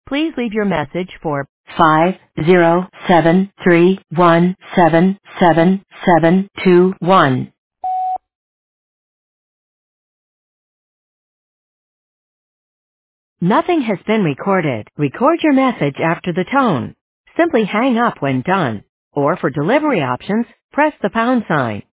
Please leave your message for 50731777721. Nothing has been recorded. Record your message after the tone. Simply hang up when done. Or for delivery options, press the pound sign.